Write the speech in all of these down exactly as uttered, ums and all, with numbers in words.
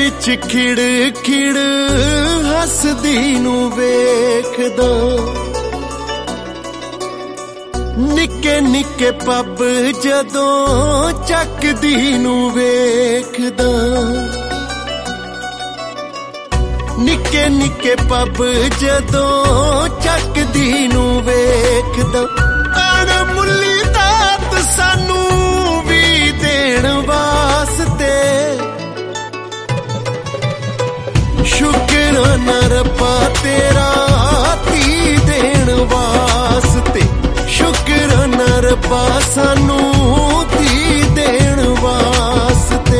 विच खिड़ खिड़ हसदी नू वेखदा, निक्के निक्के पब जदों चकदी नू वेखदा, निक्के निक्के पब जदों चकदी नू वेखदा। अणमुल्ली दात सानू भी देण वास्ते, शुकराना रब्बा तेरा धी देण वास्ते, शुकराना रब्बा सानू धी देण वास्ते।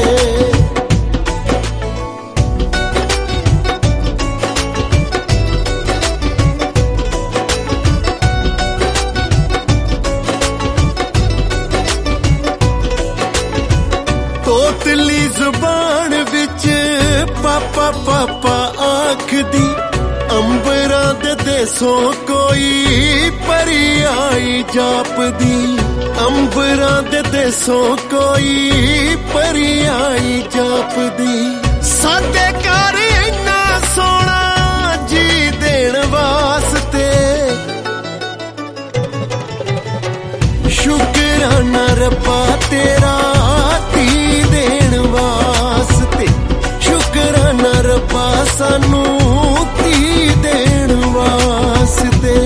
तोतली जुबान विच पापा पापा आखदी, अंबरां दे देसों कोई परी आई जापदी, अंबरां दे देसों कोई परी आई जापदी। साडे घर इन्ना सोहना जी देण वास्ते, शुकराना रब्बा तेरा धी देण वास्ते, शुकराना रब्बा सानू धी देण वास्ते।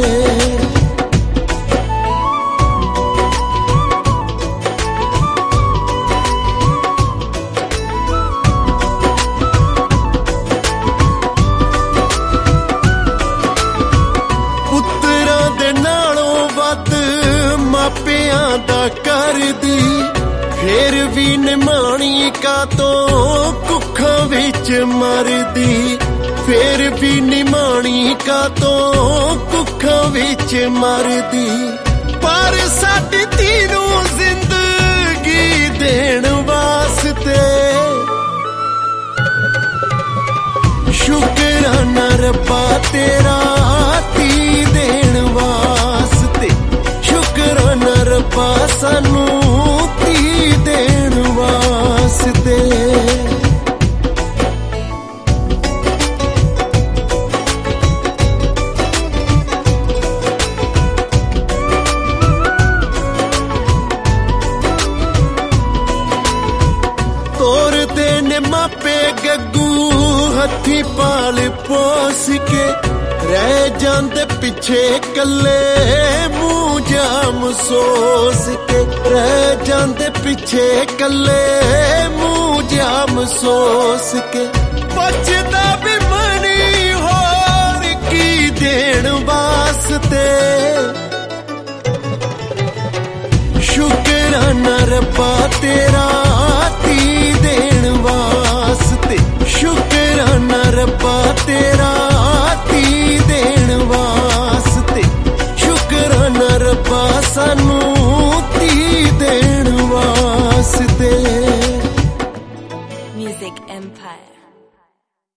पुत्तरां दे नालों वध मापियां दा करदी, फिर भी निमाणी का तो कुखां विच मरदी, फिर भी निमाणी का तो कुखां विच मरदी। पर साडी धी नूं जिंदगी देण वास्ते, शुकराना रब्बा तेरा धी देण वास्ते, शुकराना रब्बा सानू धी देण वास्ते। तोरदे ने मापे गग्गू हथी पाल पोस के, रह जांदे पिछे कल्ले मुंह जाम सोस के, रह जांदे पिछे कल्ले मुंह जाम सोस के। बचदा भी मनी होर की देण वास्ते, शुकराना रब्बा तेरा धी देण वास्ते, शुकराना रब्बा